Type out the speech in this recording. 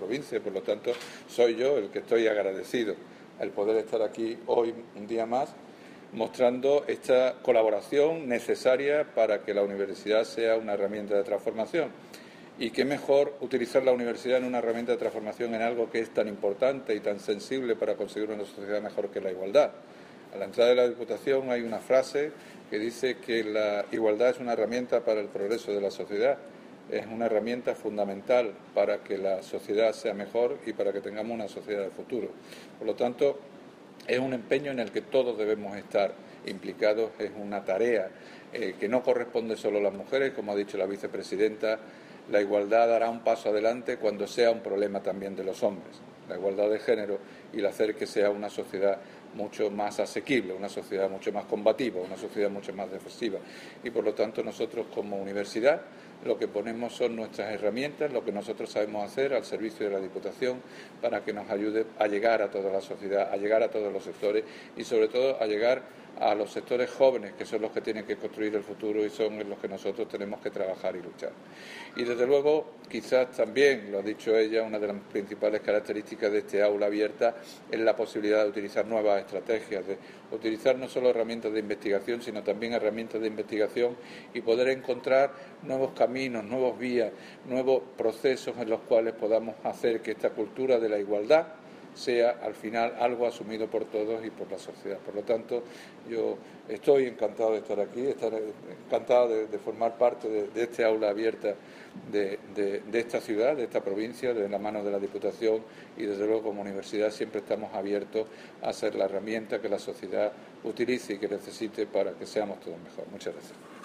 provincia. Por lo tanto, soy yo el que estoy agradecido el poder estar aquí hoy un día más, mostrando esta colaboración necesaria para que la universidad sea una herramienta de transformación. Y qué mejor utilizar la universidad en una herramienta de transformación en algo que es tan importante y tan sensible para conseguir una sociedad mejor que la igualdad. A la entrada de la Diputación hay una frase que dice que la igualdad es una herramienta para el progreso de la sociedad. Es una herramienta fundamental para que la sociedad sea mejor y para que tengamos una sociedad de futuro. Por lo tanto, es un empeño en el que todos debemos estar implicados, es una tarea que no corresponde solo a las mujeres, como ha dicho la vicepresidenta. La igualdad dará un paso adelante cuando sea un problema también de los hombres, la igualdad de género, y el hacer que sea una sociedad mucho más asequible, una sociedad mucho más combativa, una sociedad mucho más defensiva. Y por lo tanto nosotros como universidad lo que ponemos son nuestras herramientas, lo que nosotros sabemos hacer al servicio de la Diputación para que nos ayude a llegar a toda la sociedad, a llegar a todos los sectores y sobre todo a llegar a los sectores jóvenes, que son los que tienen que construir el futuro y son en los que nosotros tenemos que trabajar y luchar. Y desde luego, quizás también, lo ha dicho ella, una de las principales características de este aula abierta es la posibilidad de utilizar nuevas estrategias, de utilizar no solo herramientas de investigación, sino también herramientas de investigación y poder encontrar nuevos caminos, nuevas vías, nuevos procesos en los cuales podamos hacer que esta cultura de la igualdad sea al final algo asumido por todos y por la sociedad. Por lo tanto, yo estoy encantado de estar aquí, encantado de formar parte de este aula abierta de esta ciudad, de esta provincia, de la mano de la Diputación, y desde luego como universidad siempre estamos abiertos a ser la herramienta que la sociedad utilice y que necesite para que seamos todos mejor. Muchas gracias.